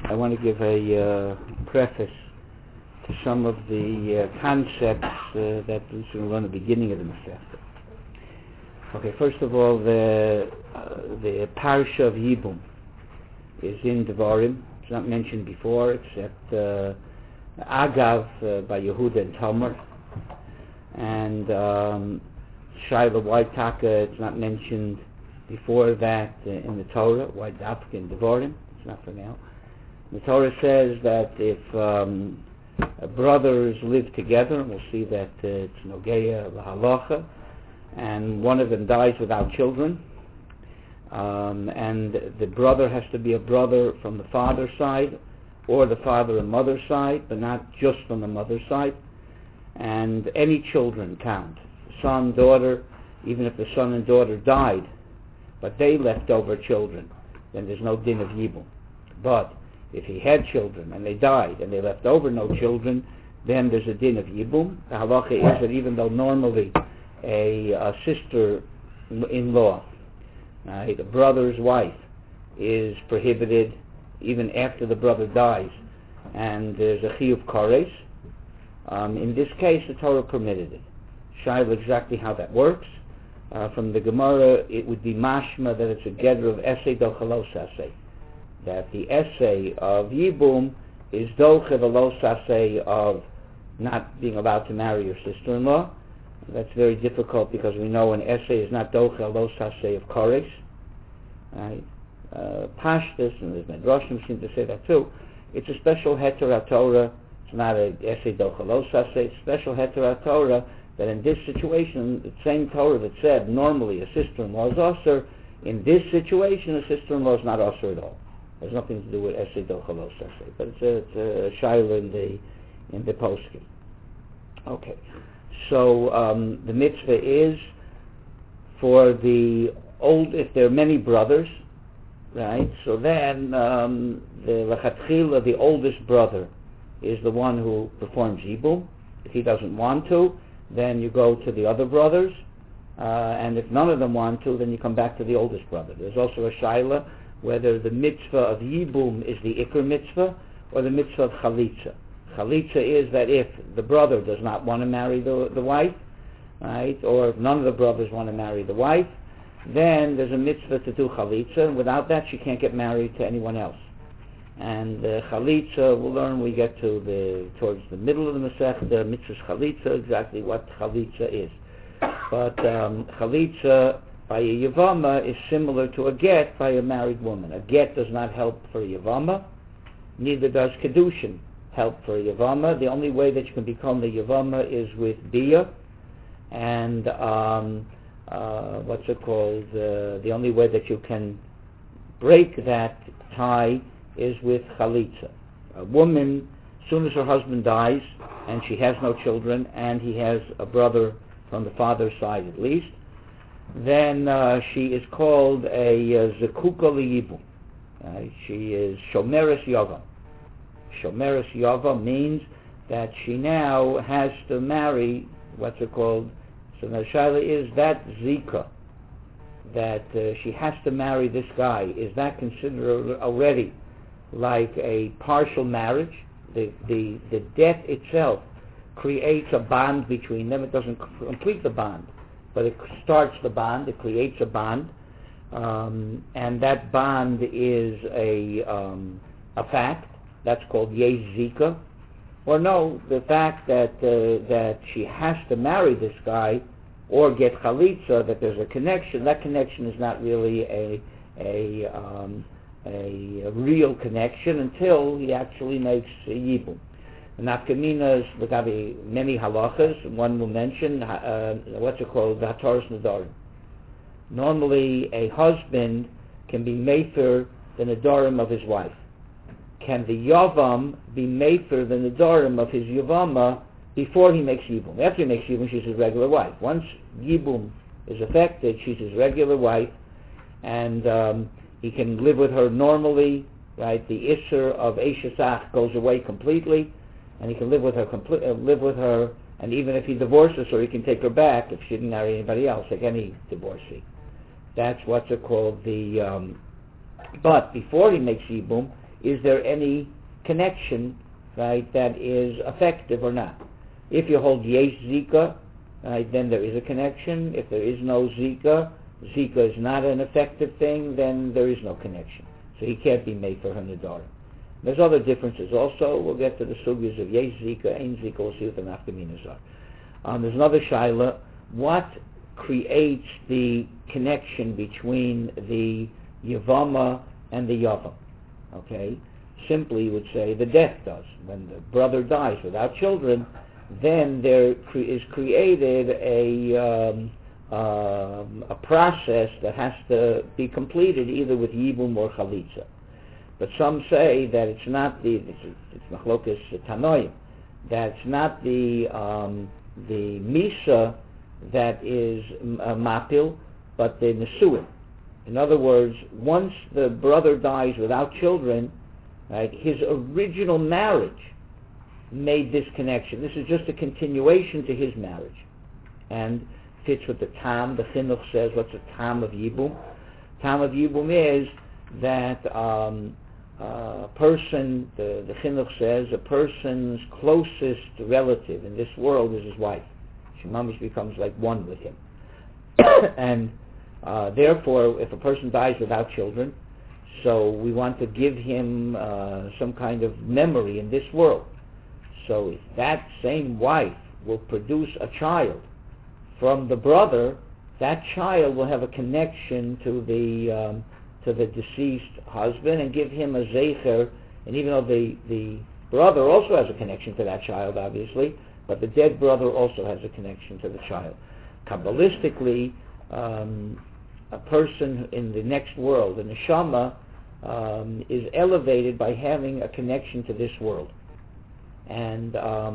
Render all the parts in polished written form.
I want to give a preface to some of the concepts that we should run at the beginning of the Masechta. Okay, first of all, the Parsha of Yibum is in Devarim. It's not mentioned before, except Agav by Yehuda and Tamar, and Shaila, why Taka, it's not mentioned before that in the Torah, why Dafka in Devarim, it's not for now. The Torah says that if brothers live together, and we'll see that it's Nogeya L'Halacha, and one of them dies without children, and the brother has to be a brother from the father's side, or the father and mother's side, but not just from the mother's side, and any children count. Son, daughter, even if the son and daughter died, but they left over children, then there's no din of Yibum. But if he had children and they died and they left over no children, then there's a din of Yibum. The halacha is that even though normally a sister-in-law, the brother's wife, is prohibited even after the brother dies, and there's a chiyuv kares, in this case the Torah permitted it. Shaila exactly how that works. From the Gemara, it would be mashma that it's a gedra of essay dochalos asay, that the essay of Yibum is doche velos asay of not being allowed to marry your sister-in-law. That's very difficult because we know an essay is not doche velos asay of kares. Right? Pashtus, and there's Medrashim seem to say that too. It's a special heter HaTorah. It's not an essay doche velos asay. It's a special heter HaTorah that in this situation, the same Torah that said normally a sister-in-law is osir, in this situation a sister-in-law is not osir at all. It has nothing to do with essay dochalos essay, but it's a shaila in the poskim. Okay, so the mitzvah is for the old, if there are many brothers, right? So then the lechatchila, the oldest brother, is the one who performs yibum. If he doesn't want to, then you go to the other brothers, and if none of them want to, then you come back to the oldest brother. There's also a shaila whether the mitzvah of Yibum is the Iker mitzvah or the mitzvah of Chalitza. Chalitza is that if the brother does not want to marry the wife, right, or if none of the brothers want to marry the wife, then there's a mitzvah to do Chalitza, and without that she can't get married to anyone else. And Chalitza, we'll learn when we get to towards the middle of the Masechta, the mitzvah Chalitza, exactly what Chalitza is. But Chalitza by a Yavama is similar to a get by a married woman. A get does not help for a Yavama, neither does Kedushin help for a Yavama. The only way that you can become the Yavama is with Bia, and the only way that you can break that tie is with Chalitza. A woman, as soon as her husband dies, and she has no children, and he has a brother from the father's side at least, then she is called a Zekuka Liyibum. She is Shomeres Yava. Shomeres Yava means that she now has to marry, So the shaila is that Zika, that she has to marry this guy, is that considered already like a partial marriage? The death itself creates a bond between them. It doesn't complete the bond, but it starts the bond, it creates a bond, and that bond is a fact. That's called Yesh Zika. Or no, the fact that she has to marry this guy or get Chalitza, that there's a connection, that connection is not really a real connection until he actually makes a Yibum. The Nafkaminas, there have many halachas. One will mention, the Hataras Nedarim. Normally, a husband can be mefer the Nedarim of his wife. Can the Yavam be mefer the Nedarim of his Yavama before he makes Yibum? After he makes Yibum, she's his regular wife. Once Yibum is effected, she's his regular wife, and he can live with her normally, right? The Isser of Eshesach goes away completely, and he can live with her, and even if he divorces her, he can take her back if she didn't marry anybody else, like any divorcee. That's what's called but before he makes Yibum, is there any connection, right, that is effective or not? If you hold yesh zika, right, then there is a connection. If there is no zika is not an effective thing, then there is no connection. So he can't be made for her Nidara. There's other differences also. We'll get to the sugyas of yesh zika, ein zika, we'll see what the nafkaminas are. There's another shaila. What creates the connection between the Yavama and the Yavam? Okay? Simply you would say the death does. When the brother dies without children, then there is created a process that has to be completed either with Yibum or Chalitza. But some say that it's not it's Machlokas Tanoim, that it's not the Misa that is Mapil, but the Nesuim. In other words, once the brother dies without children, right, his original marriage made this connection. This is just a continuation to his marriage, and fits with the Tam. The Chinuch says, what's the Tam of Yibum? Tam of Yibum is that a person, the Chinuch says, a person's closest relative in this world is his wife. She mamish becomes like one with him. And therefore, if a person dies without children, so we want to give him some kind of memory in this world. So if that same wife will produce a child from the brother, that child will have a connection to the deceased husband and give him a zecher. And even though the brother also has a connection to that child, obviously, but the dead brother also has a connection to the child. Kabbalistically, a person in the next world, the neshama, is elevated by having a connection to this world, and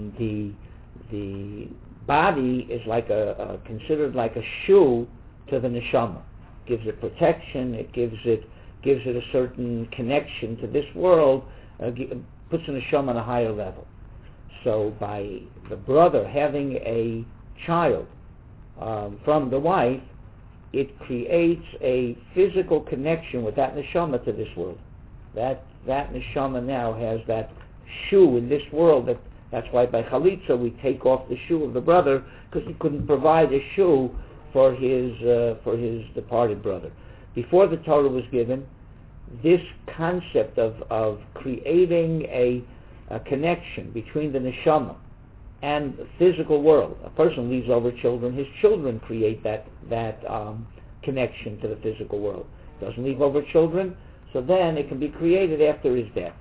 the body is like considered like a shoe to the neshama. Gives it protection. It gives it a certain connection to this world. Puts the neshama on a higher level. So by the brother having a child from the wife, it creates a physical connection with that neshama to this world. That neshama now has that shoe in this world. That's why by chalitza we take off the shoe of the brother, because he couldn't provide a shoe for his departed brother. Before the Torah was given, this concept of creating a connection between the neshama and the physical world. A person leaves over children. His children create that connection to the physical world. Doesn't leave over children, so then it can be created after his death.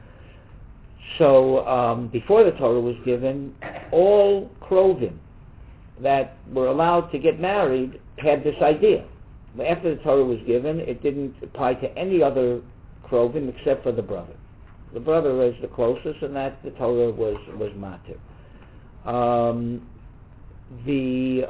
So before the Torah was given, all Krovim that were allowed to get married had this idea. But after the Torah was given, it didn't apply to any other Krovim except for the brother. The brother was the closest, and that the Torah was matir. The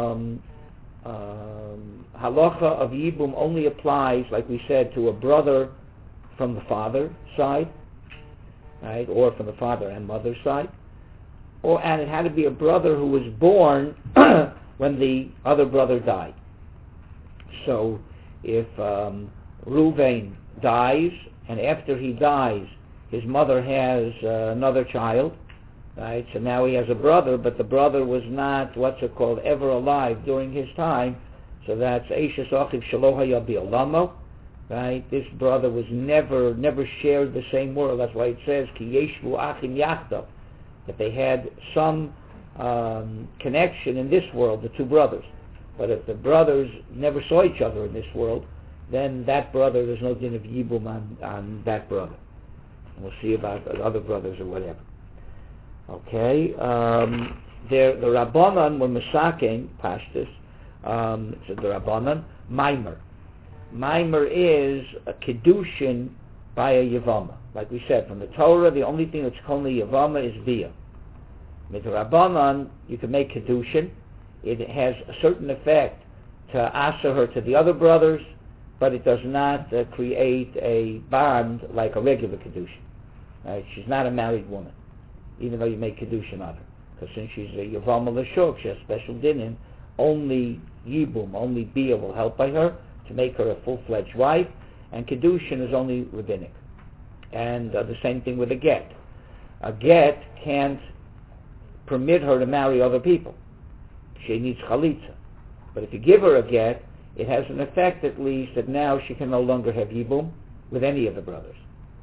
halacha of Yibum only applies, like we said, to a brother from the father side, right, or from the father and mother side, and it had to be a brother who was born when the other brother died. So if Reuven dies, and after he dies, his mother has another child, right? So now he has a brother, but the brother was not, ever alive during his time. So that's Eishes Achiv Shelo Haya B'Olamo, right? This brother was never shared the same world. That's why it says Ki Yeshvu Achim Yachdav, that they had some connection in this world, the two brothers. But if the brothers never saw each other in this world, then that brother, there's no din of Yibum on that brother. We'll see about other brothers or whatever. Okay, the Rabbanan were Mesaken, Pashtus, so the Rabbanan, Maimer. Maimer is a Kedushin by a Yavama. Like we said, from the Torah, the only thing that's called Yavama is Bia. With the Rabbanan, you can make Kedushin. It has a certain effect to answer her to the other brothers, but it does not create a bond like a regular Kedushin. Right? She's not a married woman, even though you make Kedushin on her. Because since she's a Yavama L'Shuk, she has special dinin, only Yibum, only Bia will help by her to make her a full-fledged wife, and Kedushin is only rabbinic. And the same thing with a get. A get can't permit her to marry other people. She needs chalitza. But if you give her a get, it has an effect at least that now she can no longer have yibum with any of the brothers.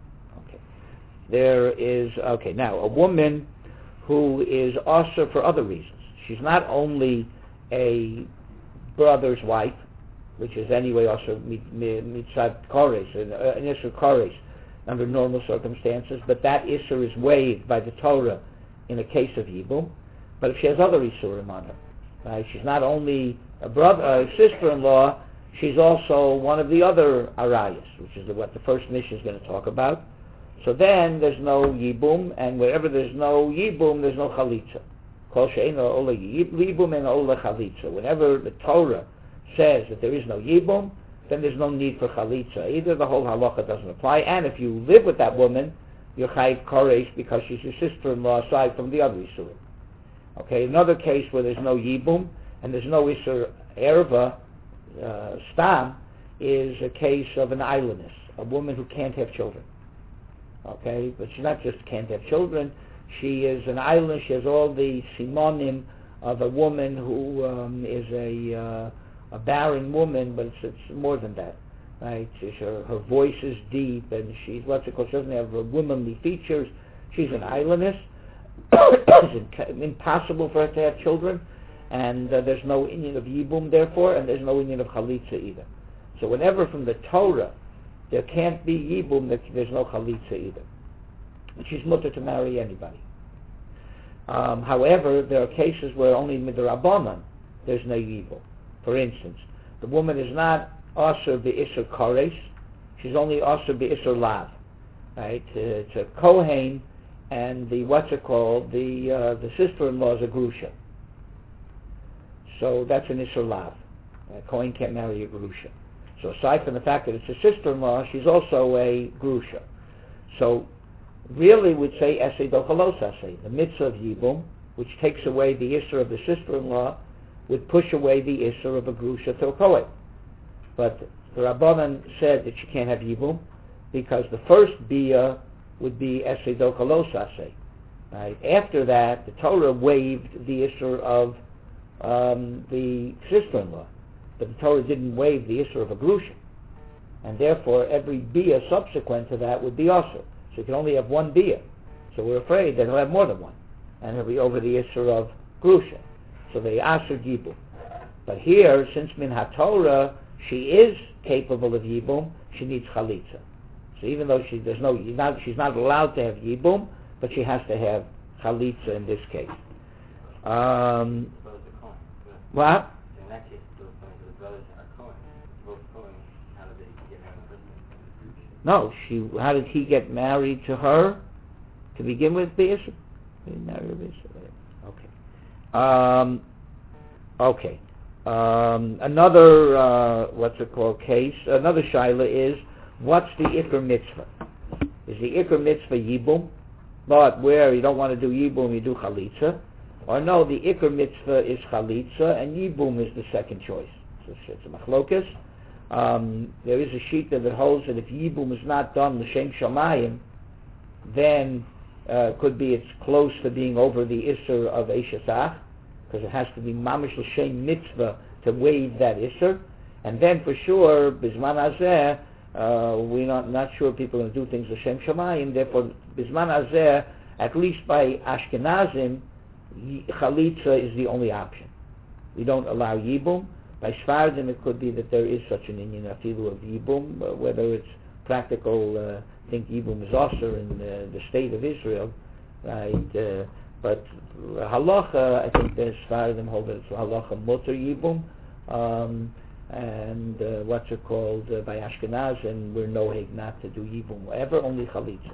Now a woman who is also for other reasons. She's not only a brother's wife, which is anyway also mitzad kores, an isur kores under normal circumstances, but that isur is waived by the Torah in a case of yibum. But if she has other isurim on her, right? She's not only a sister-in-law, she's also one of the other arayas, which is what the first Mishnah is going to talk about. So then there's no yibum, and wherever there's no yibum, there's no chalitza. Kol she'ein ola yibum and ola chalitza. Whenever the Torah says that there is no yibum, then there's no need for chalitza. Either the whole halacha doesn't apply, and if you live with that woman, you're chayiv koresh because she's your sister-in-law aside from the other isurim. Okay, another case where there's no yibum and there's no isur erva stam is a case of an islandess, a woman who can't have children. Okay, but she not just can't have children, she is an island, she has all the simonim of a woman who is a barren woman, but it's more than that, right? Her voice is deep, and she's she doesn't have womanly features. She's an islandess. It's impossible for her to have children, and there's no inyan of yibum therefore, and there's no inyan of chalitza either. So whenever from the Torah there can't be yibum, there's no chalitza either. And she's mutter to marry anybody. However, there are cases where only midrabanan there's no yibum. For instance, the woman is not asur be'isur koresh, she's only asur be'isur lav. Right? It's a kohen, and the sister-in-law is a grusha. So that's an isur lav. A kohen can't marry a grusha. So aside from the fact that it's a sister-in-law, she's also a grusha. So really we'd say esei dochalos esei, the mitzvah of yibum, which takes away the isur of the sister-in-law, would push away the isur of a grusha to a kohen. But the Rabbanan said that she can't have yibum because the first bia would be esei dochalos esei. Right? After that, the Torah waived the isur of the sister-in-law. But the Torah didn't waive the isur of a grusha, and therefore every bia subsequent to that would be asur. So you can only have one bia. So we're afraid that he'll have more than one, and he'll be over the isur of grusha. So they asur yibum. But here, since min haTorah, she is capable of yibum, she needs chalitza. So even though she's not allowed to have yibum, but she has to have chalitza in this case. What? No, how did he get married to her to begin with? He married her. Okay. Another case. Another shaila is, what's the ikr mitzvah? Is the ikr mitzvah yibum? But where you don't want to do yibum, you do chalitza. Or no, the ikr mitzvah is chalitza, and yibum is the second choice. So it's a machlokas. There is a shita that holds that if yibum is not done l'shem shamayim, then could be it's close to being over the isur of eishasach, because it has to be mamish l'shem mitzvah to waive that isur. And then for sure, bisman hazeh, we're not sure people are going to do things l'shem shamayim. Therefore, bisman hazeh, at least by Ashkenazim, chalitza is the only option. We don't allow yibum. By Sfardim, it could be that there is such an inyan afilu of yibum, whether it's practical. I think yibum is also in the state of Israel, right? But halacha, I think the Sfardim hold that it's halacha mutter yibum, and by Ashkenaz, and we're noheg not to do yibum ever, only chalitza.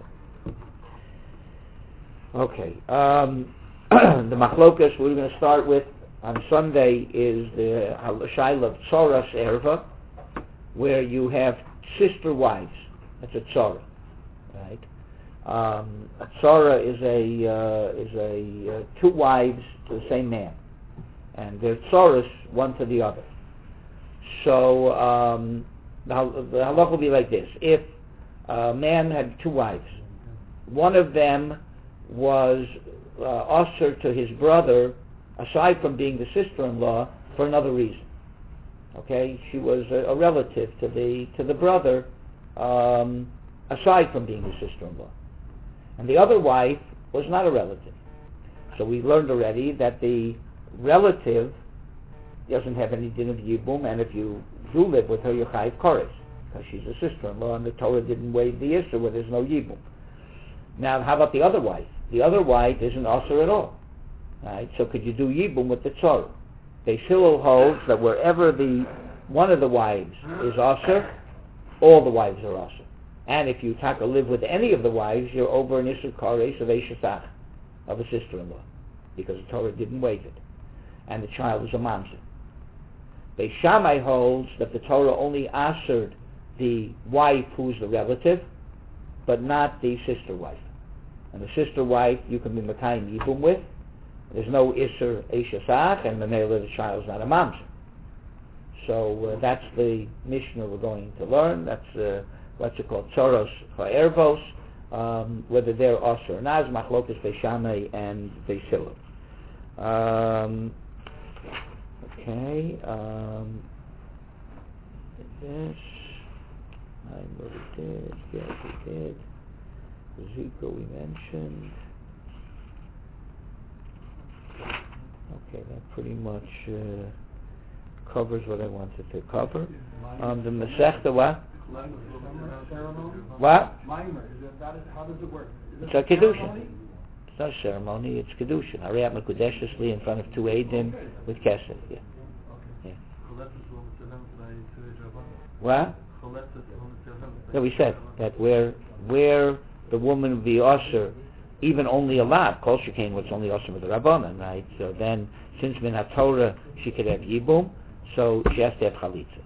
Okay, the machlokas we're going to start with on Sunday is the shaila of tzoras erva, where you have sister wives. That's a tzora, right? A tzora is a two wives to the same man, and they're tzoras one to the other. So the halach will be like this: if A man had two wives. One of them was usher to his brother, aside from being the sister-in-law, for another reason. Okay, she was a relative to the brother, aside from being the sister-in-law. And the other wife was not a relative. So we learned already that the relative doesn't have any din of yibum, and if you do live with her, you're chayiv kores, because she's a sister-in-law, and the Torah didn't waive the issur where there's no yibum. Now, how about the other wife? The other wife isn't usher at all. Right? So could you do yibum with the tzara? Beis Hillel holds that wherever one of the wives is usher, all the wives are usher. And if you live with any of the wives, you're over an issur kores of eshesach, of a sister-in-law, because the Torah didn't waive it, and the child is a mamzer. Beis Shammai holds that the Torah only assered the wife who's the relative, but not the sister wife. And the sister wife you can be Makayim Yibum with. There's no Isser Eshesach, and the male of the child is not a mamzer. So that's the Mishnah we're going to learn. That's what's it called, Tzoros Ha'ervos, whether they're Osir or not, Machlokas Beis Shammai and Beis Hillel. Okay, this, I already did, yes we did. Zika we mentioned. Okay, that pretty much covers what I wanted to cover. The Masechta, what? What? How does it work? It's a Kedushin. It's not a ceremony, it's Kedushin. Ariat Mekudeshesli in front of two Eidim with Kesef, yeah. Yeah. What? So we said that where the woman would be usher, even only a lot, Kol Shekain what's only usher with the Rabbanan, right? So then, since Min HaTorah she could have Yibum, so she has to have Chalitza.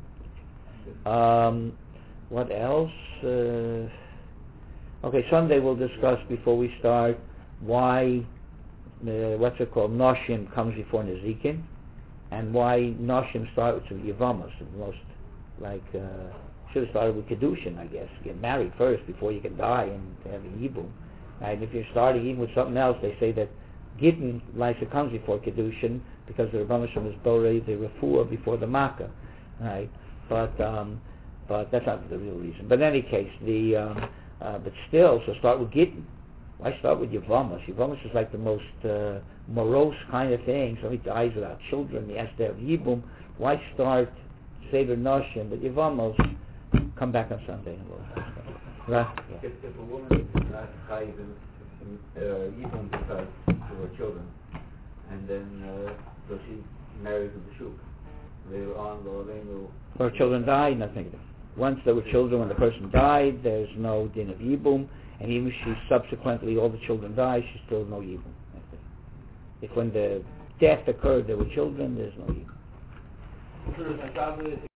What else? Okay, Sunday we'll discuss before we start why Noshim comes before Nezikin, and why Noshim start with Yevamos. Most should have started with Kedushin, I guess. Get married first before you can die and have a Yibum. Right? If you're starting even with something else, they say that Gittin comes before Kedushin because the Rebbeinu Shem is Borei the Refuah before the Makkah. Right? But that's not the real reason. But in any case, but still, so start with Gittin. Why start with Yevamos? Yevamos is like the most morose kind of thing. Somebody dies without children, he has to have Yibum. Why start Seder Noshim with Yevamos? Come back on Sunday. Right? Yeah. If a woman is not chayiv in Yibum because of her children, and then so she marries with the shuk, later on, her children died, nothing. Once there were children, when the person died, there's no din of Yibum, and even if she subsequently, all the children died, she's still no Yibum. If when the death occurred, there were children, there's no Yibum.